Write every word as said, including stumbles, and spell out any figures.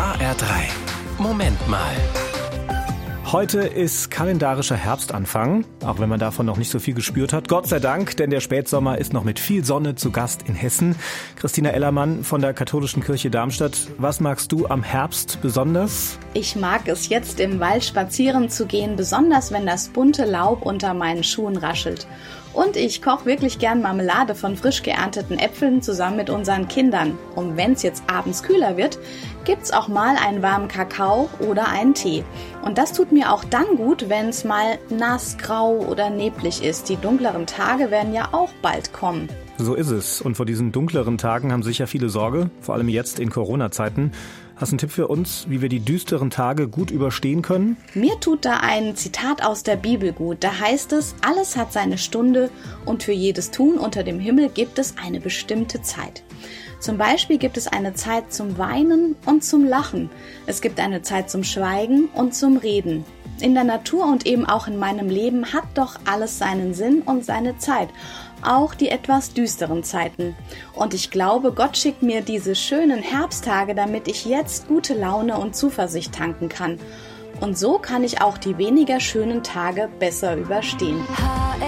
H R drei. Moment mal. Heute ist kalendarischer Herbstanfang, auch wenn man davon noch nicht so viel gespürt hat. Gott sei Dank, denn der Spätsommer ist noch mit viel Sonne zu Gast in Hessen. Christina Ellermann von der Katholischen Kirche Darmstadt. Was magst du am Herbst besonders? Ich mag es, jetzt im Wald spazieren zu gehen, besonders wenn das bunte Laub unter meinen Schuhen raschelt. Und ich koche wirklich gern Marmelade von frisch geernteten Äpfeln zusammen mit unseren Kindern. Und wenn es jetzt abends kühler wird, gibt's auch mal einen warmen Kakao oder einen Tee. Und das tut mir auch dann gut, wenn es mal nass, grau oder neblig ist. Die dunkleren Tage werden ja auch bald kommen. So ist es. Und vor diesen dunkleren Tagen haben sicher viele Sorge, vor allem jetzt in Corona-Zeiten. Hast du einen Tipp für uns, wie wir die düsteren Tage gut überstehen können? Mir tut da ein Zitat aus der Bibel gut. Da heißt es, alles hat seine Stunde und für jedes Tun unter dem Himmel gibt es eine bestimmte Zeit. Zum Beispiel gibt es eine Zeit zum Weinen und zum Lachen. Es gibt eine Zeit zum Schweigen und zum Reden. In der Natur und eben auch in meinem Leben hat doch alles seinen Sinn und seine Zeit. Auch die etwas düsteren Zeiten. Und ich glaube, Gott schickt mir diese schönen Herbsttage, damit ich jetzt gute Laune und Zuversicht tanken kann. Und so kann ich auch die weniger schönen Tage besser überstehen. H